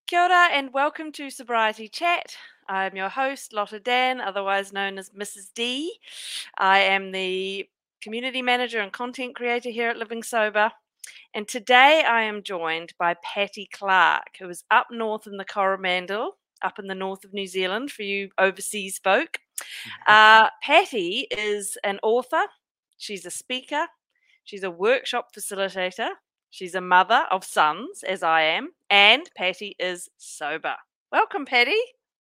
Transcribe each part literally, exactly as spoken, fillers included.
Kia ora and welcome to Sobriety Chat. I'm your host, Lotta Dan, otherwise known as Missus D. I am the community manager and content creator here at Living Sober. And today I am joined by Patty Clark, who is up north in the Coromandel, up in the north of New Zealand for you overseas folk. Uh, Patty is an author, she's a speaker, she's a workshop facilitator, she's a mother of sons, as I am, and Patty is sober. Welcome, Patty.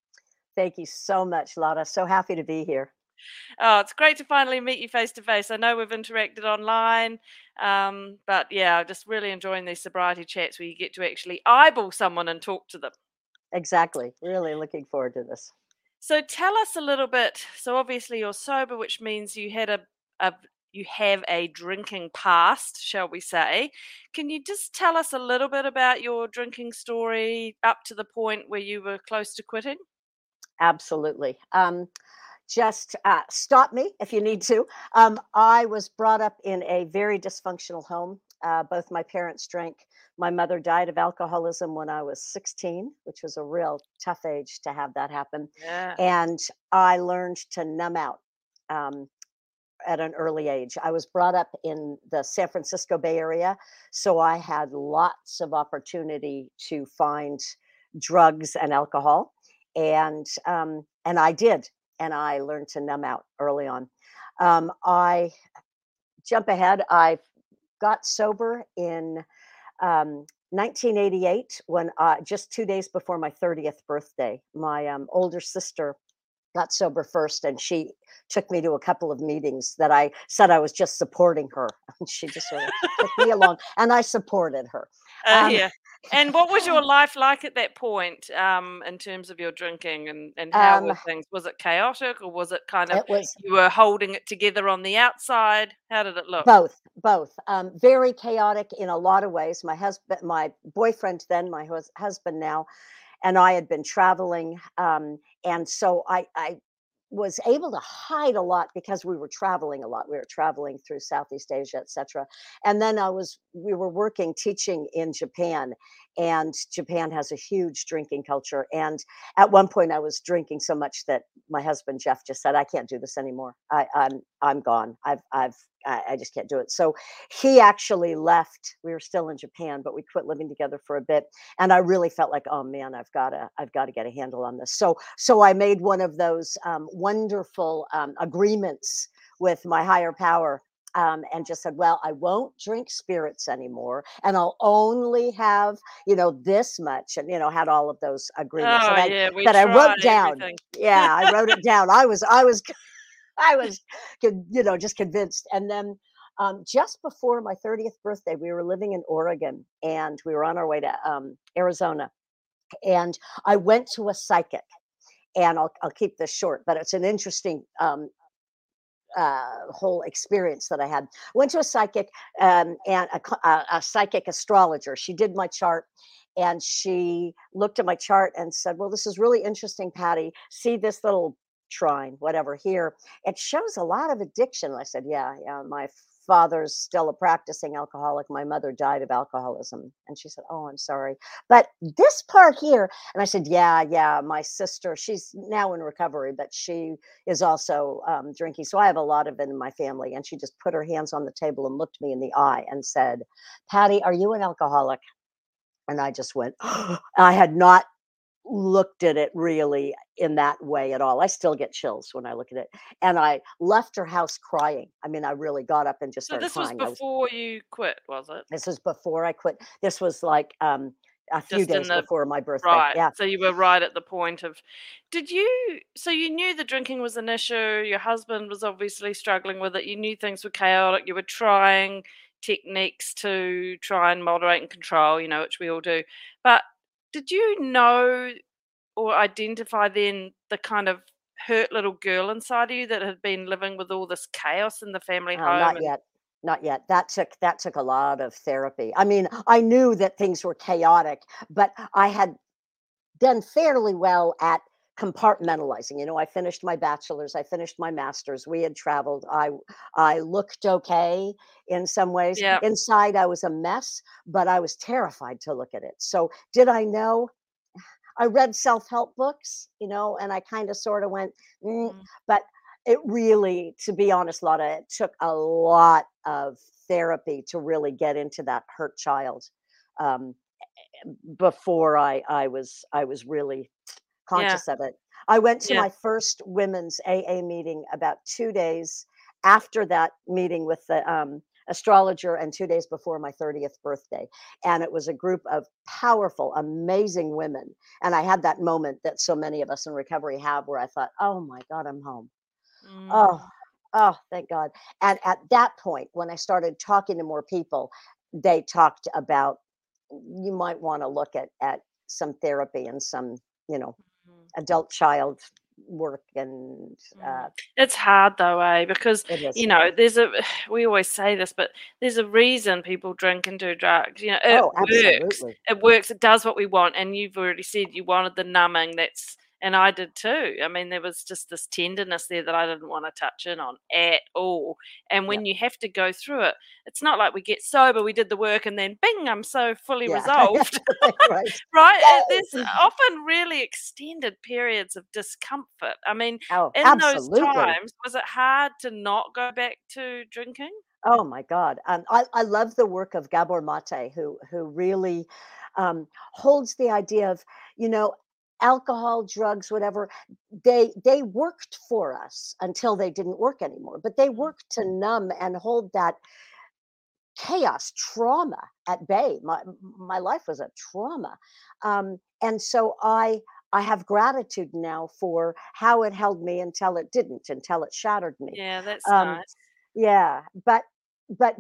Thank you so much, Lotta. So happy to be here. Oh, it's great to finally meet you face to face. I know we've interacted online, um, but yeah, I'm just really enjoying these sobriety chats where you get to actually eyeball someone and talk to them. Exactly. Really looking forward to this. So tell us a little bit. So obviously you're sober, which means you had a, a you have a drinking past, shall we say? Can you just tell us a little bit about your drinking story up to the point where you were close to quitting? Absolutely. Um, just uh, stop me if you need to. Um, I was brought up in a very dysfunctional home. Uh, both my parents drank. My mother died of alcoholism when I was sixteen, which was a real tough age to have that happen. Yeah. And I learned to numb out. Um, at an early age. I was brought up in the San Francisco Bay Area, so I had lots of opportunity to find drugs and alcohol, and um, and I did, and I learned to numb out early on. Um, I jump ahead. I got sober in um, nineteen eighty-eight when uh, just two days before my thirtieth birthday. My um, older sister got sober first, and she took me to a couple of meetings that I said I was just supporting her. And she just sort of took me along, and I supported her. Uh, Um, yeah. And what was your life like at that point, um, in terms of your drinking and, and how um, were things? Was it chaotic or was it kind of it was you were holding it together on the outside? How did it look? both, both. Um, very chaotic in a lot of ways. My husband, my boyfriend then, my hus- husband now, and I had been traveling, um, and so I, I was able to hide a lot because we were traveling a lot. We were traveling through Southeast Asia, et cetera. And then I was we were working teaching in Japan, and Japan has a huge drinking culture. And at one point, I was drinking so much that my husband Jeff just said, "I can't do this anymore. I, I'm I'm gone. I've I've I I just can't do it." So he actually left. We were still in Japan, but we quit living together for a bit, and I really felt like, oh man, I've got to, I've got to get a handle on this. So, so I made one of those um, wonderful um, agreements with my higher power. Um, and just said, well, I won't drink spirits anymore, and I'll only have, you know, this much, and you know, had all of those agreements Oh that I yeah, we that I try wrote down. everything. Yeah, I wrote it down. I was, I was, I was, you know, just convinced. And then um, just before my thirtieth birthday, we were living in Oregon, and we were on our way to um, Arizona. And I went to a psychic, and I'll, I'll keep this short, but it's an interesting um, uh, whole experience that I had. Went to a psychic um, and a, a, a psychic astrologer. She did my chart, and she looked at my chart and said, "Well, this is really interesting, Patty. See this little trine, whatever here. It shows a lot of addiction." I said, "Yeah, yeah. My father's still a practicing alcoholic. My mother died of alcoholism." And she said, "Oh, I'm sorry, but this part here." And I said, "Yeah, yeah. My sister, she's now in recovery, but she is also um, drinking. So I have a lot of it in my family." And she just put her hands on the table and looked me in the eye and said, "Patty, are you an alcoholic?" And I just went, I had not looked at it really in that way at all. I still get chills when I look at it. And I left her house crying. I mean, I really got up and just So started this was crying. I was, before you quit, was it? this was before I quit. This was like um, a few Just in days the before my birthday. right. Yeah. So you were right at the point of did you so you knew the drinking was an issue, your husband was obviously struggling with it, you knew things were chaotic, you were trying techniques to try and moderate and control, you know, which we all do. But did you know or identify then the kind of hurt little girl inside of you that had been living with all this chaos in the family Oh, home not and yet. Not yet. That took that took a lot of therapy. I mean, I knew that things were chaotic, but I had done fairly well at compartmentalizing. You know, I finished my bachelor's, I finished my master's. We had traveled. I I looked okay in some ways. yeah. Inside I was a mess, but I was terrified to look at it. So, did I know? I read self-help books, you know, and I kinda sorta went, "Mm," Mm. but it really, to be honest, Lotta, it took a lot of therapy to really get into that hurt child, um, before I I was I was really Yeah. conscious of it. I went to Yeah. my first women's A A meeting about two days after that meeting with the, um, astrologer and two days before my thirtieth birthday, and it was a group of powerful, amazing women, and I had that moment that so many of us in recovery have where I thought, "Oh my god, I'm home. Oh, Mm. oh, thank god." And at that point, when I started talking to more people, they talked about, "You might wanna look at at some therapy and some, you know, Mhm. adult child work," and, Mm. uh It's hard though, eh, because, It is. you know, there's a we always say this, but there's a reason people drink and do drugs, you know, it Oh, works. absolutely. It works, it does what we want, and you've already said you wanted the numbing, that's and I did too. I mean, there was just this tenderness there that I didn't wanna touch in on at all, and Yep. when you have to go through it, it's not like we get sober, we did the work, and then bing, I'm so fully Yeah. resolved. Right, right. Right? Eh, there's Yeah. often really extended periods of discomfort. I mean, Oh, in those absolutely. times, was it hard to not go back to drinking? Oh my god, um, I I love the work of Gabor Mate, who who really, um, holds the idea of, you know, alcohol, drugs, whatever, they they worked for us until they didn't work anymore, but they Mm. worked to numb and hold that chaos, trauma at bay. My m my life was a trauma, um, and so I I have gratitude now for how it held me until it didn't, until it shattered me. Yeah, that's Um, nice. yeah, but but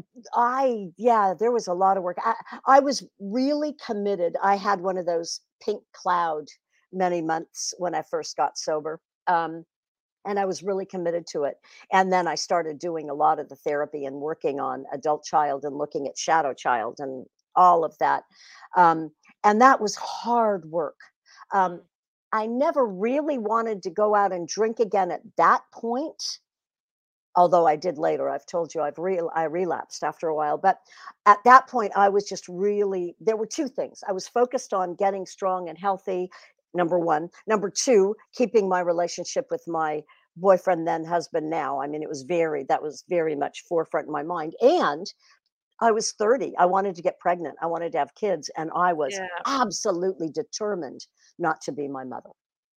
I yeah, there was a lot of work. I I was really committed. I had one of those pink cloud many months when I first got sober, um, and I was really committed to it, and then I started doing a lot of the therapy and working on adult child and looking at shadow child and all of that, um, and that was hard work. Um, Mm. I never really wanted to go out and drink again at that point, although I did later. I've told you I've rel I relapsed after a while, but at that point, I was just really there were two things. I was focused on getting strong and healthy, number one. Number two, keeping my relationship with my boyfriend, then husband now. I mean, it was very that was very much forefront in my mind, and I was thirty. I wanted to get pregnant. I wanted to have kids, and I was Yeah. absolutely determined not to be my mother.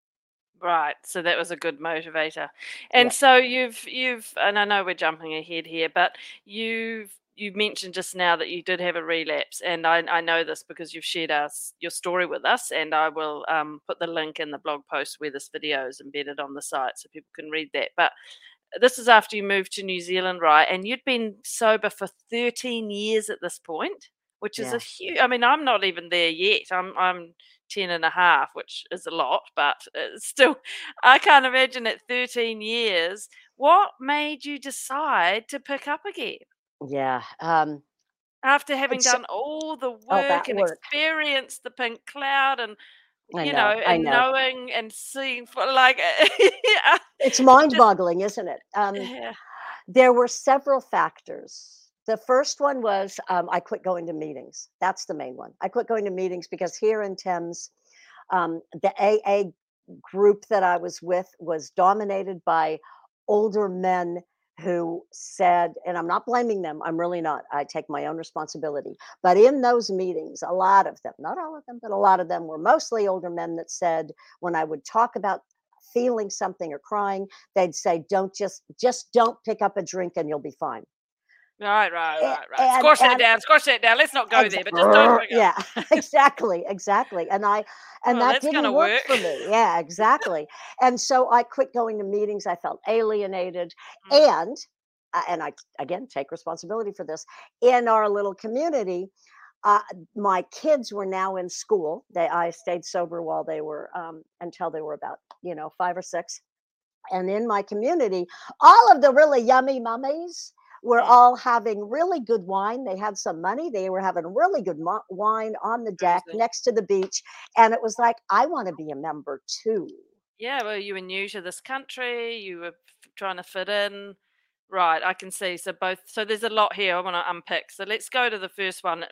Right, so that was a good motivator. And Yep. so you've you've and I know we're jumping ahead here, but you've you mentioned just now that you did have a relapse, and I I know this because you've shared us your story with us, and I will, um, put the link in the blog post where this video is embedded on the site so people can read that. But this is after you moved to New Zealand, right? And you'd been sober for thirteen years at this point, which is a Yeah. hu I mean, I'm not even there yet. I'm I'm ten and a half, which is a lot, but it's still I can't imagine at thirteen years. What made you decide to pick up again? Yeah, um After having it's done all the all work that and work. experienced the pink cloud and, I you know, know, I and know. knowing and seeing for like, yeah, It's just mind-boggling, isn't it? Um, Yeah. there were several factors. The first one was, um, I quit going to meetings. That's the main one. I quit going to meetings because here in Thames, um, the AA group that I was with was dominated by older men who said and I'm not blaming them, I'm really not, I take my own responsibility. But in those meetings, a lot of them, not all of them, but a lot of them were mostly older men that said, when I would talk about feeling something or crying, they'd say, "Don't just just don't pick up a drink and you'll be fine." Right, right, A right, right. and Squash that and down, squash that down. Let's not go Exa there, but just don't pick yeah, up. exactly, exactly, and I and Well, that that's didn't gonna work work. for me. Yeah, exactly, and so I quit going to meetings, I felt alienated, Mm. and uh, and I again take responsibility for this. In our little community, uh, my kids were now in school. They I stayed sober while they were, um until they were about, you know, five or six. And in my community, all of the really yummy mummies were Mm. all having really good wine. They had some money. They were having really good mo wine on the deck Crazy. next to the beach, and it was like, "I wanna be a member too." Yeah, well, you were new to this country, you were f trying to fit in. Right, I can see. So both so there's a lot here I wanna unpick. So let's go to the first one with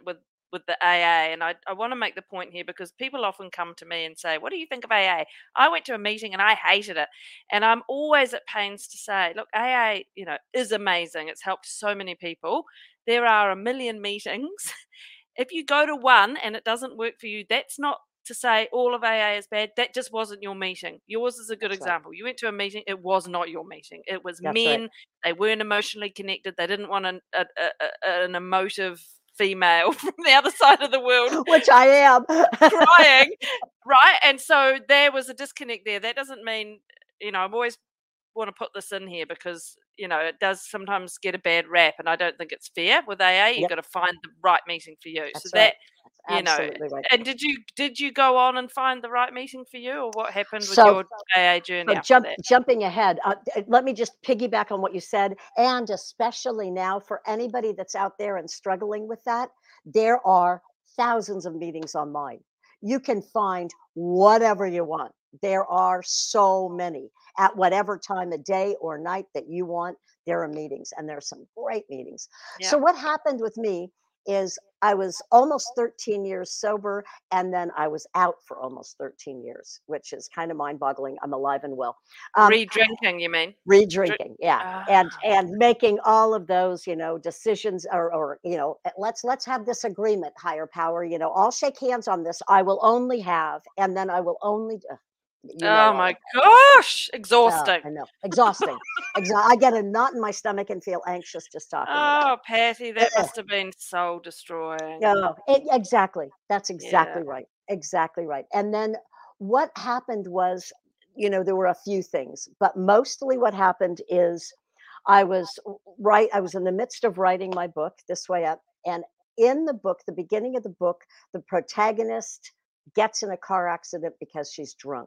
with the A A, and I, I want to make the point here because people often come to me and say, "What do you think of A A?" I went to a meeting and I hated it, and I'm always at pains to say, "Look, A A, you know, is amazing. It's helped so many people. There are a million meetings. If you go to one and it doesn't work for you, that's not to say all of A A is bad. That just wasn't your meeting. Yours is a good That's right. example. You went to a meeting, it was not your meeting. It was That's right. men. They weren't emotionally connected. They didn't want an, a, a, a- an emotive female from the other side of the world Which I am. crying, right? And so there was a disconnect there. That doesn't mean, you know, I'm always want to put this in here because, you know, it does sometimes get a bad rap, and I don't think it's fair with A A. You've Yep, got to find the right meeting for you. So that's right. that, That's you know, absolutely right. and did you did you go on and find the right meeting for you, or what happened with So your A A journey So after jump that? jumping ahead, uh, d let me just piggyback on what you said, and especially now for anybody that's out there and struggling with that, there are thousands of meetings online. You can find whatever you want. There are so many at whatever time of day or night that you want. There are meetings, and there are some great meetings. Yeah. So what happened with me is I was almost thirteen years sober, and then I was out for almost thirteen years, which is kind of mind-boggling. I'm alive and well. Um, Re-drinking, you mean? Dri Re-drinking, yeah, ah, and and making all of those, you know, decisions, or or, you know, "Eh, let's let's have this agreement, higher power, you know, I'll shake hands on this. I will only have, and then I will only d" you know oh all my of gosh, that. Oh, exhausting. I know. Exhausting. Exa I get a knot in my stomach and feel anxious just talking about Oh, Patty, it. that must have been soul destroying. No, e exactly. That's Yeah. exactly right. Exactly right. And then what happened was, you know, there were a few things, but mostly what happened is I was w right I was in the midst of writing my book, This Way Up, and in the book, the beginning of the book, the protagonist gets in a car accident because she's drunk,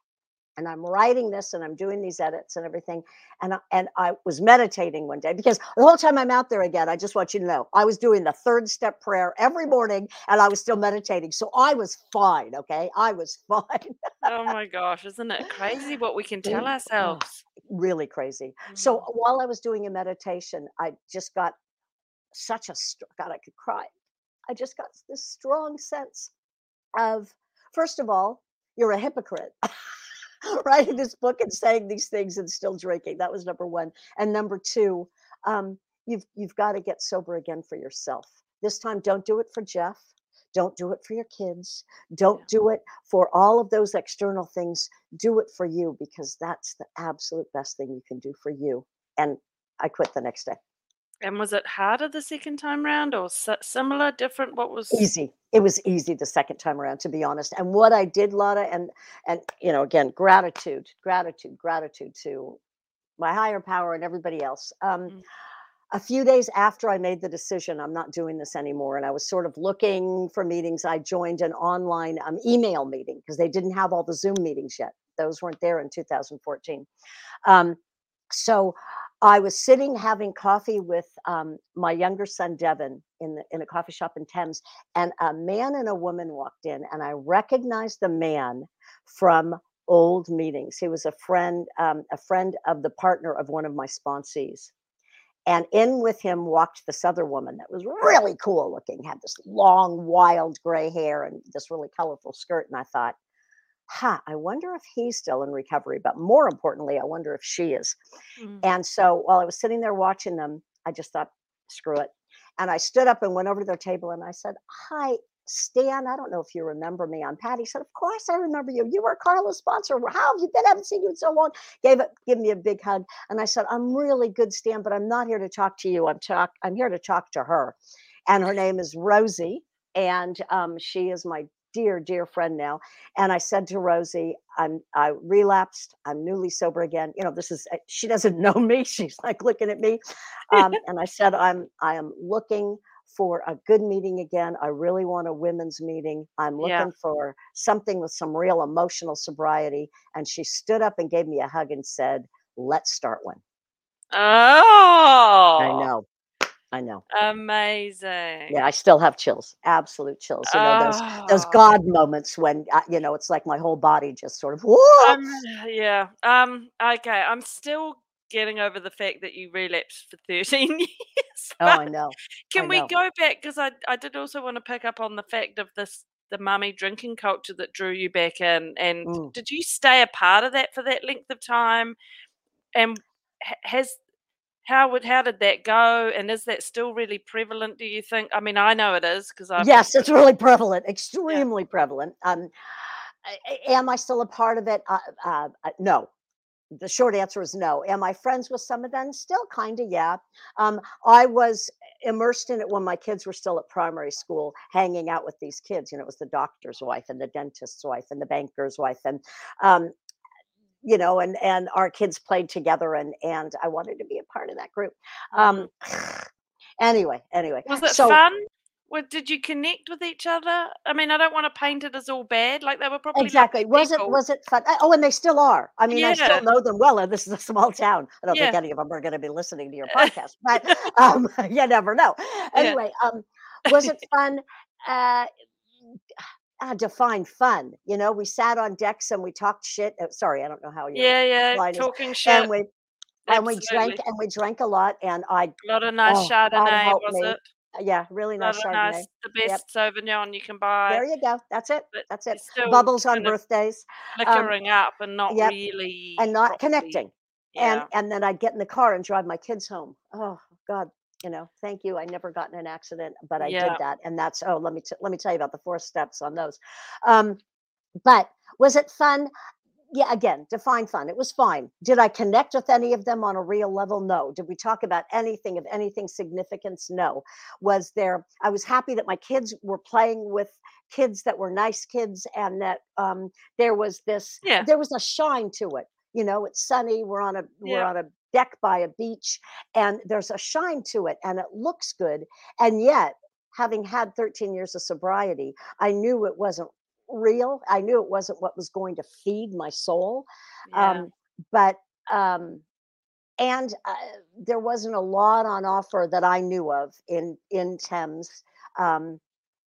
and I'm writing this and I'm doing these edits and everything. And I, and I was meditating one day because the whole time I'm out there again, I just want you to know, I was doing the third step prayer every morning and I was still meditating. So I was fine. Okay. I was fine. Oh my gosh, isn't it crazy what we can tell Oh, ourselves? really crazy. So Mm. while I was doing a meditation, I just got such a, str- God, I could cry. I just got this strong sense of, first of all, you're a hypocrite. Writing this book and saying these things and still drinking. That was number one. And number two, um, you've you've got to get sober again for yourself. This time, don't do it for Jeff. Don't do it for your kids. Yeah. Don't do it for all of those external things. Do it for you because that's the absolute best thing you can do for you. And I quit the next day. And was it harder the second time round or si similar, different? What was Easy. It was easy the second time around, to be honest. And what I did, Lotta, and and you know, again, gratitude, gratitude, gratitude to my higher power and everybody else. Um, mm, a few days after I made the decision, I'm not doing this anymore, and I was sort of looking for meetings, I joined an online um, email meeting because they didn't have all the Zoom meetings yet. Those weren't there in two thousand fourteen. Um, so I was sitting having coffee with um, my younger son Devin in the, in a coffee shop in Thames, and a man and a woman walked in, and I recognized the man from old meetings. He was a friend, um, a friend of the partner of one of my sponsees. And in with him walked this other woman that was really cool looking, had this long, wild gray hair and this really colorful skirt. And I thought, ha, I wonder if he's still in recovery. But more importantly, I wonder if she is. mm. And so while I was sitting there watching them, I just thought, screw it. And I stood up and went over to their table and I said, "Hi, Stan. I don't know if you remember me. I'm Patty." He said, "Of course I remember you. You were Carla's sponsor. How have you been? I haven't seen you in so long." Gave it, give me a big hug. And I said, "I'm really good, Stan, but I'm not here to talk to you. I'm talk, I'm here to talk to her." And her name is Rosie. And um, she is my dear, dear friend now. And I said to Rosie, I'm I relapsed. I'm newly sober again. You know, this is uh, she doesn't know me. She's like looking at me. Um, and I said, I'm I am looking for a good meeting again. I really want a women's meeting. I'm Yeah. looking for something with some real emotional sobriety. And she stood up and gave me a hug and said, "Let's start one." I Oh, know. I know. Yeah, amazing. I still have chills, absolute chills. You know, those those Oh, God moments when, uh, you know, it's like my whole body just sort of, "Whoa." I'm yeah. Um, okay, I'm still getting over the fact that you relapsed for thirteen years. Oh, But I know. I can we know. go back? Because I I did also want to pick up on the fact of this the mummy drinking culture that drew you back in. And Mm. did you stay a part of that for that length of time? And ha- has how would how did that go? And is that still really prevalent, do you think? I mean, I know it is because I've Yes, it's really prevalent, yeah. extremely prevalent. Um, a- a- am I still a part of it? Uh, uh, uh, no. The short answer is no. Am I friends with some of them? Still kind of, yeah. Um, I was immersed in it when my kids were still at primary school, hanging out with these kids. You know, it was the doctor's wife and the dentist's wife and the banker's wife, and um, you know, and and our kids played together, and and I wanted to be a part of that group. Mm. Um, anyway, anyway, Was it so fun? What did you connect with each other? I mean, I don't wanna paint it as all bad, like, they were probably exactly. lovely Was it people. was it fun? Uh, Oh, and they still are. I mean, I still Yeah, know them well, and this is a small town. I don't think yeah. any of them are going to be listening to your podcast, but um, you never know. Yeah. Anyway, um, was it fun? Uh, ah, define fun. You know, we sat on decks and we talked shit. Uh, sorry, I don't know how your Yeah, yeah, line is, talking and shit, we and we drank absolutely. and we drank a lot. And I, A lot of nice oh, God Chardonnay, help was me, it? yeah, really A lot nice of Chardonnay. nice the Yep, best Sauvignon you can buy, there you go. That's it. but That's you're it. still Bubbles on kind of birthdays. Um, flickering up and not yep. And really not properly. connecting. And Yeah, and then I'd get in the car and drive my kids home. Oh God, you know, thank you. I never got in an accident, but I did yeah, that. And that's oh, let me t- let me tell you about the four steps on those. Um, but was it fun? Yeah, again, define fun. It was fine. Did I connect with any of them on a real level? No. Did we talk about anything of anything significance? No. Was there, I was happy that my kids were playing with kids that were nice kids, and that um, there was this, yeah, there was a shine to it. You know, it's sunny. We're on a, we're yeah, on a deck by a beach, and there's a shine to it, and it looks good. And yet, having had thirteen years of sobriety, I knew it wasn't real. I knew it wasn't what was going to feed my soul. yeah, Um, but um, and uh, there wasn't a lot on offer that I knew of in in Thames. Um,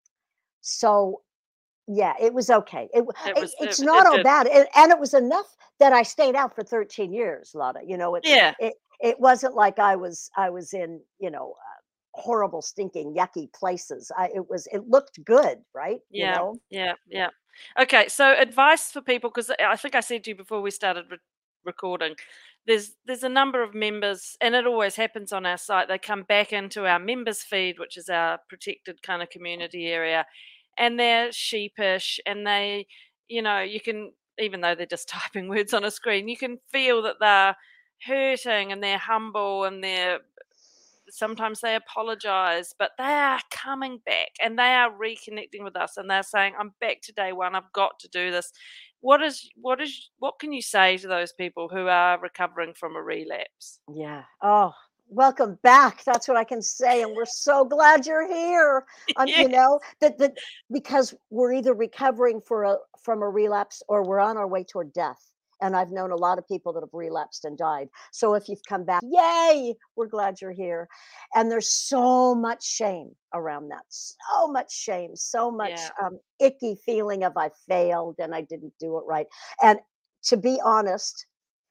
so yeah, it was okay. It, w- it it was it's it not it all did. bad, and, and it was enough that I stayed out for thirteen years, Lotta. You know, it's Yeah, it it wasn't like I was I was in, you know, uh, horrible, stinking, yucky places. I it was it looked good, right? You yeah, know. yeah, yeah. Okay, so advice for people, because I think I said to you before we started re recording, there's there's a number of members, and it always happens on our site, they come back into our members feed, which is our protected kind of community area, and they're sheepish, and they, you know, you can, even though they're just typing words on a screen, you can feel that they're hurting and they're humble and they're sometimes they apologize, but they are coming back and they are reconnecting with us and they're saying, I'm back to day one. I've got to do this. What is what is what can you say to those people who are recovering from a relapse? Yeah. Oh, welcome back. That's what I can say. And we're so glad you're here. Um, Yeah. you know, that that because we're either recovering for a from a relapse or we're on our way toward death. And I've known a lot of people that have relapsed and died. So if you've come back, yay, we're glad you're here. And there's so much shame around that. So much shame, so much Yeah. um, icky feeling of I failed and I didn't do it right. And to be honest,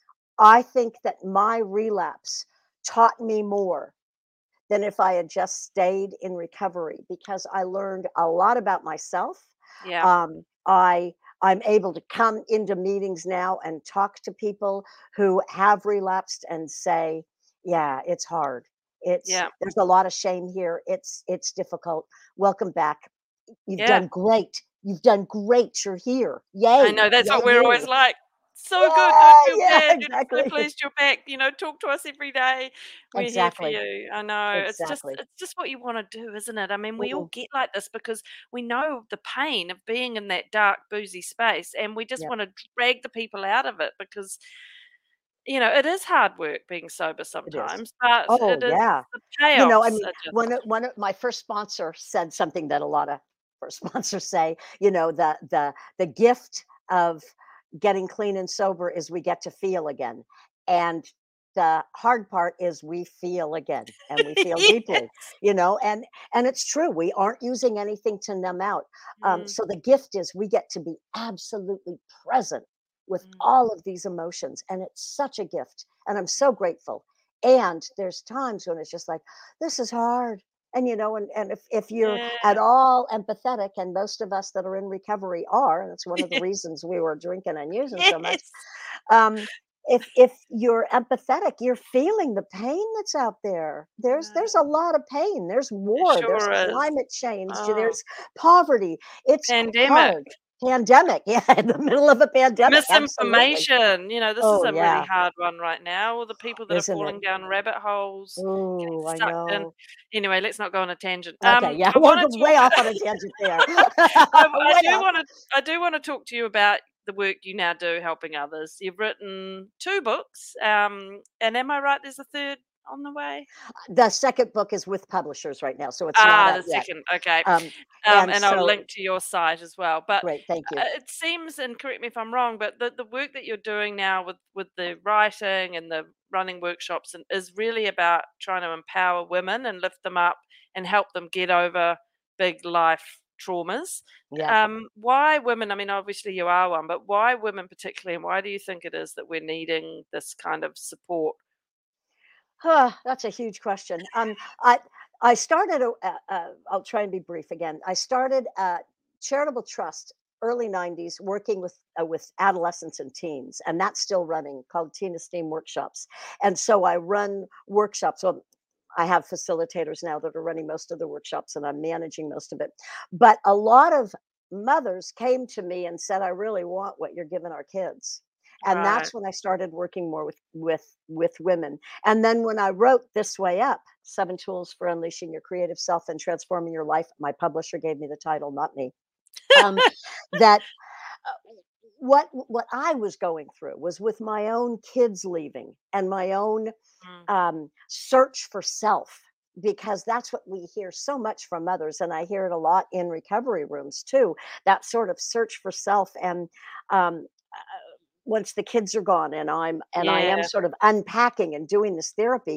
I think that my relapse taught me more than if I had just stayed in recovery, because I learned a lot about myself. Yeah. Um, I I'm able to come into meetings now and talk to people who have relapsed and say, "Yeah, it's hard. It's Yeah. there's a lot of shame here. It's it's difficult. Welcome back. You've Yeah. done great. You've done great. You're here. I Yay, know that's yay what we're always you. like. So good, don't Yeah, feel yeah, bad. You're just so exactly." pleased you're back. You know, talk to us every day. We're here for Exactly. you. I know. It's just Exactly. it's just what you want to do, isn't it? I mean, we all Mm, get like this because we know the pain of being in that dark, boozy space, and we just yep, want to drag the people out of it because you know it is hard work being sober it is. sometimes, but Oh, it is yeah. the You know, I payoffs mean, are just one of one of my first sponsor said something that a lot of first sponsors say, you know, the the the gift of getting clean and sober is we get to feel again. And the hard part is we feel again and we feel deeply, yes. you know, and and it's true. We aren't using anything to numb out. Um, Mm, so the gift is we get to be absolutely present with Mm. all of these emotions. And it's such a gift. And I'm so grateful. And there's times when it's just like, this is hard. And you know, and, and if, if you're Yeah. at all empathetic, and most of us that are in recovery are, and it's one of the reasons we were drinking and using so much, Yes. um, if if you're empathetic, you're feeling the pain that's out there. There's there's a No, lot of pain. There's it war, there's sure is. climate change, Oh, there's poverty. It's pandemic. hard. Pandemic, yeah, in the middle of a pandemic, absolutely. Misinformation, you know, this is Oh, a really yeah, hard one right now. All the people that are isn't it? falling down rabbit holes, getting Oh, I sucked in. know. Anyway, let's not go on a tangent. Okay, Um, yeah, I we'll wanna go way talk off on a tangent there. I I Way do off. wanna I do wanna talk to you about the work you now do helping others. You've written two books, um, and am I right there's a third on the way? The second book is with publishers right now, so it's not Ah, out the yet. second, okay. Um, Um, and and I'll so link to your site as well. But great, thank uh, you. it seems, and correct me if I'm wrong, but the, the work that you're doing now with, with the writing and the running workshops and is really about trying to empower women and lift them up and help them get over big life traumas. Yeah. Um, why women? I mean, obviously you are one, but why women particularly, and why do you think it is that we're needing this kind of support? Huh, that's a huge question. Um, I I started. A, uh, uh, I'll try and be brief again. I started a charitable trust early nineties, working with uh, with adolescents and teens, and that's still running, called Teen Esteem Workshops. And so I run workshops. Well, I have facilitators now that are running most of the workshops, and I'm managing most of it. But a lot of mothers came to me and said, "I really want what you're giving our kids." And Right. that's when I started working more with with with women. And then when I wrote This Way Up, Seven Tools for Unleashing Your Creative Self and Transforming Your Life, my publisher gave me the title, not me. Um, that uh, what what I was going through was with my own kids leaving and my own Mm, um, search for self, because that's what we hear so much from others, and I hear it a lot in recovery rooms too, that sort of search for self. And um, once the kids are gone, and i'm and I am yeah. sort of unpacking and doing this therapy,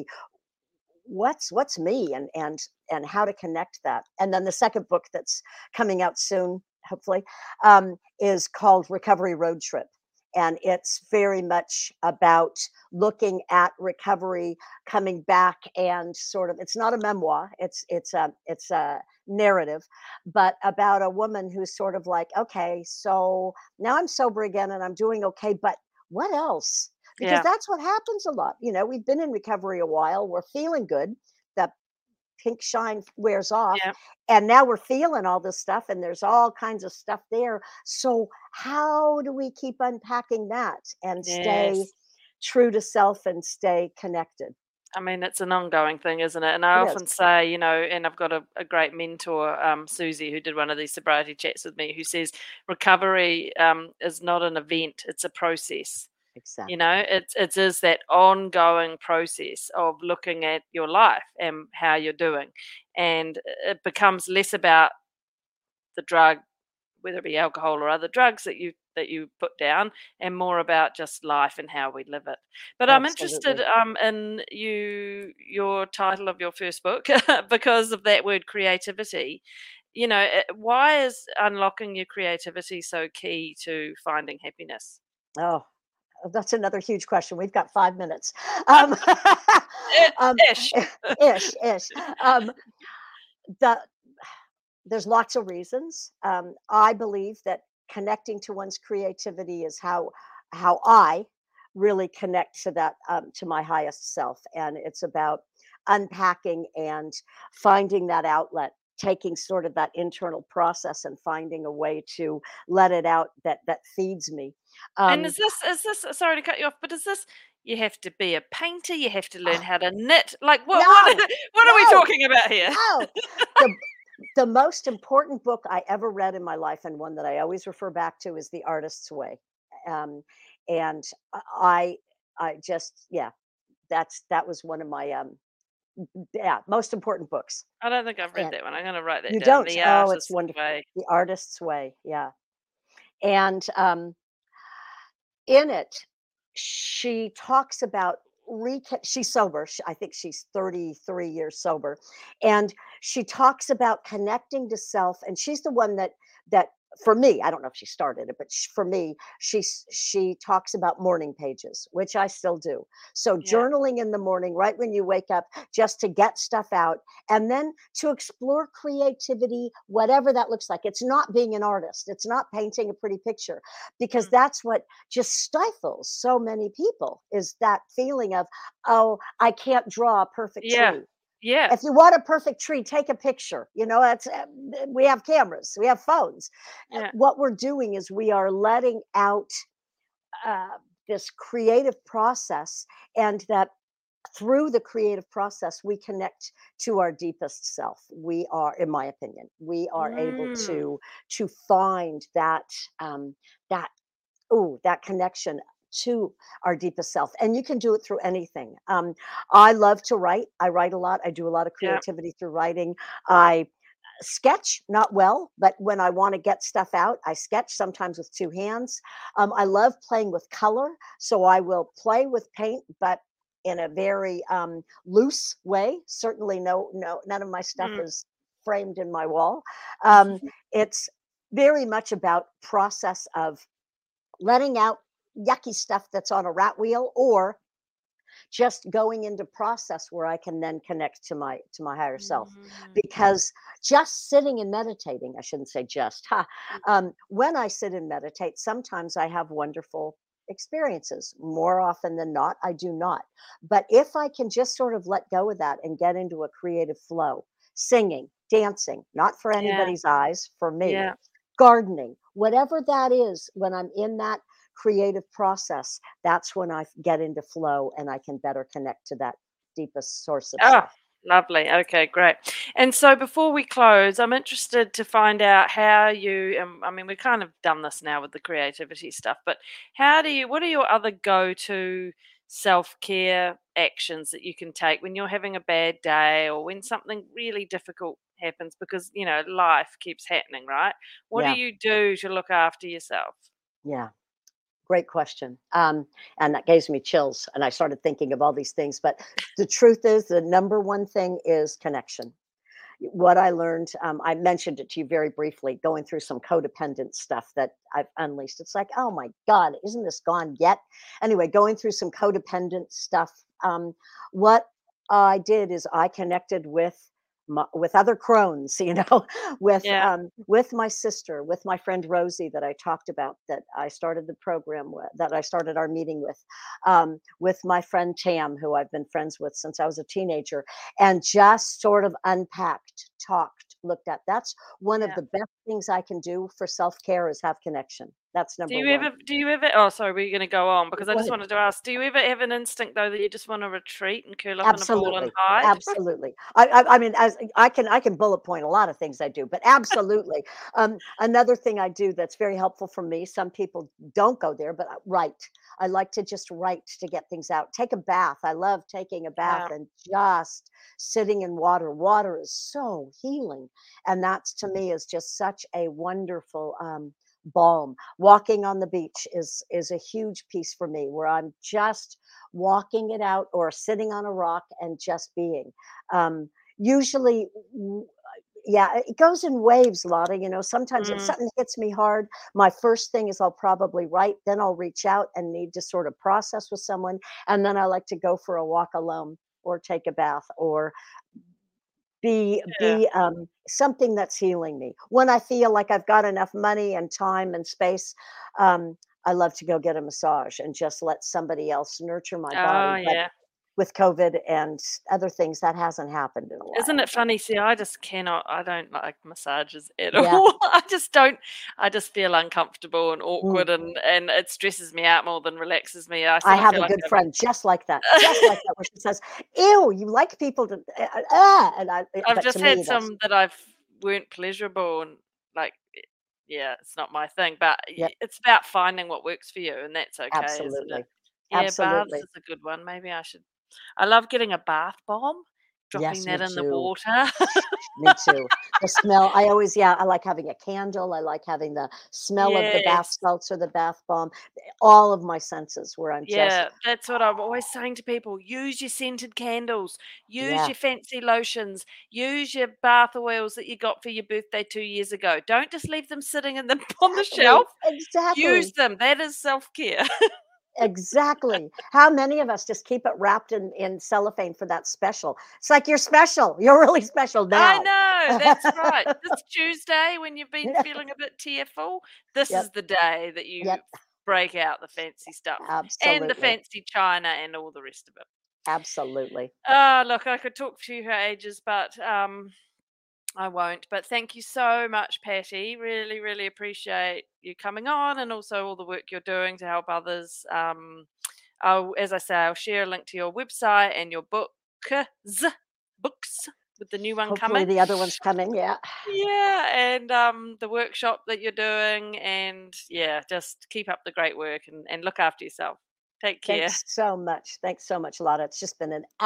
what's what's me, and and and how to connect that. And then the second book that's coming out soon, hopefully, um, is called Recovery Road Trip, and it's very much about looking at recovery, coming back, and sort of, it's not a memoir, it's it's a it's a narrative, but about a woman who's sort of like, okay, so now I'm sober again and I'm doing okay, but what else? Because Yeah. that's what happens a lot. You know, we've been in recovery a while, we're feeling good, the pink shine wears off, Yeah. and now we're feeling all this stuff, and there's all kinds of stuff there. So, how do we keep unpacking that and stay Yes. true to self and stay connected? I mean, it's an ongoing thing, isn't it? And I It is. often say, you know, and I've got a, a great mentor, um, Susie, who did one of these sobriety chats with me, who says recovery um, is not an event; it's a process. You Exactly. know, it's it is that ongoing process of looking at your life and how you're doing, and it becomes less about the drug, whether it be alcohol or other drugs that you that you put down, and more about just life and how we live it. But I'm interested Absolutely. um, in you your title of your first book because of that word creativity. You know, eh, why is unlocking your creativity so key to finding happiness? Oh, that's another huge question. We've got five minutes. Um, Eh, um, ish. ish, ish. Um, the There's lots of reasons. Um, I believe that connecting to one's creativity is how how I really connect to that, um, to my highest self, and it's about unpacking and finding that outlet, taking sort of that internal process and finding a way to let it out that that feeds me. And Um, is this is this sorry to cut you off, but is this you have to be a painter, you have to learn oh, how to knit? Like what what no, what are we no, talking about here? no. The the most important book I ever read in my life, and one that I always refer back to, is The Artist's Way. Um, and I I just, yeah, that's that was one of my um yeah, most important books. I don't think I've read And that one. I'm gonna write that you down. don't. The Oh, it's Artist's wonderful. Way. The Artist's Way. Yeah. And um in it, she talks about reca- she's sober. sh- I think she's thirty-three years sober, and she talks about connecting to self. And she's the one that that for me, I don't know if she started it, but sh for me, she s she talks about morning pages, which I still do. So Yeah. journaling in the morning, right when you wake up, just to get stuff out, and then to explore creativity, whatever that looks like. It's not being an artist, it's not painting a pretty picture, because Mm. that's what just stifles so many people, is that feeling of, "Oh, I can't draw a perfect Yeah. tree." Yeah. If you want a perfect tree, take a picture. You know, that's uh, we have cameras, we have phones. Uh, Yeah. What we're doing is we are letting out uh, this creative process, and that through the creative process, we connect to our deepest self. We are, in my opinion, we are able Mm. to to find that um, that oh, that connection to our deepest self. And you can do it through anything. Um, I love to write. I write a lot. I do a lot of Yeah. creativity through writing. I sketch, not well, but when I want to get stuff out, I sketch sometimes with two hands. Um, I love playing with color. So I will play with paint, but in a very um, loose way. Certainly, no, no, none of my stuff Mm. is framed in my wall. Um, it's very much about process of letting out yucky stuff that's on a rat wheel, or just going into process where I can then connect to my to my higher self. Mm. Because just sitting and meditating, I shouldn't say just, ha, um, when I sit and meditate, sometimes I have wonderful experiences. More often than not, I do not. But if I can just sort of let go of that and get into a creative flow, singing, dancing, not for Yeah. anybody's eyes, for me, Yeah. gardening, whatever that is, when I'm in that creative process, that's when I get into flow and I can better connect to that deepest source of Oh, self. lovely. Okay, great. And so before we close, I'm interested to find out how you, um, I mean, we've kind of done this now with the creativity stuff, but how do you, what are your other go to self care actions that you can take when you're having a bad day or when something really difficult happens because, you know, life keeps happening, right? What do Yeah, you do to look after yourself? yeah. Great question. Um, and that gives me chills. And I started thinking of all these things. But the truth is, the number one thing is connection. What I learned, um, I mentioned it to you very briefly, going through some codependent stuff that I've unleashed. It's like, oh my God, isn't this gone yet? Anyway, going through some codependent stuff. Um, what I did is I connected with my, with other crones, you know, with Yeah, um, with my sister, with my friend Rosie that I talked about, that I started the program with, that I started our meeting with, um, with my friend Tam, who I've been friends with since I was a teenager, and just sort of unpacked, talked, looked at. That's one of yeah. the best things I can do for self-care, is have connection. That's Do number you one. ever do you ever oh, sorry, we're gonna go on because I Go just ahead. wanted to ask, do you ever have an instinct though that you just wanna retreat and curl up in a ball and Absolutely, hide? absolutely. I I I mean, as I can I can bullet point a lot of things I do, but absolutely. Um, another thing I do that's very helpful for me, some people don't go there, but I write. I like to just write to get things out. Take a bath. I love taking a bath Yeah. and just sitting in water. Water is so healing, and that's, to me, is just such a wonderful um, balm. Walking on the beach is is a huge piece for me, where I'm just walking it out, or sitting on a rock and just being. Um, usually, w- yeah, it goes in waves, Lotta. You know, sometimes if Mm, something hits me hard, my first thing is I'll probably write, then I'll reach out and need to sort of process with someone. And then I like to go for a walk alone, or take a bath, or be yeah. be um, something that's healing me. When I feel like I've got enough money and time and space, um, I love to go get a massage and just let somebody else nurture my Oh, body. But yeah. with COVID and other things, that hasn't happened in a Isn't while. it But funny? See, I just cannot I don't like massages at yeah, all. I just don't I just feel uncomfortable and mm, awkward and and it stresses me out more than relaxes me. I I sort of have feel a like good I've friend just like that, just like that, where she says, "Ew, you like people to," uh, uh, ah," and I. eh, I've But to just had me, that's some that I've weren't pleasurable and like it yeah, it's not my thing, but yeah, y it's about finding what works for you, and that's okay, isn't it? absolutely, Yeah, baths absolutely. is a good one. Maybe I should I love getting a bath bomb dropping Yes, that me in the too. water. Me too. The smell, I always yeah, I like having a candle, I like having the smell of the bath Yes. salts or the bath bomb, all of my senses where I'm just Yeah, that's what I'm always saying to people. Use your scented candles, use yeah, your fancy lotions, use your bath oils that you got for your birthday two years ago. Don't just leave them sitting in the on the exactly, shelf. Use exactly, them. That is self-care. exactly. How many of us just keep it wrapped in in cellophane for that special? It's like you're special, you're really special I now. know, that's right. This Tuesday when you've been feeling a bit tearful, this Yep, is the day that you yep, break out the fancy stuff and the absolutely, fancy china and all the rest of it. absolutely. Ah, look, I could talk to you for ages, but um I won't. But thank you so much, Patty. Really, really appreciate you coming on and also all the work you're doing to help others. Um, I'll, as I say, I'll share a link to your website and your books, books with the new one Hopefully coming. the other one's coming, yeah. Yeah, and um, the workshop that you're doing, and yeah, just keep up the great work and, and look after yourself. Take care. Thanks so much. Thanks so much, Lotta. It's just been an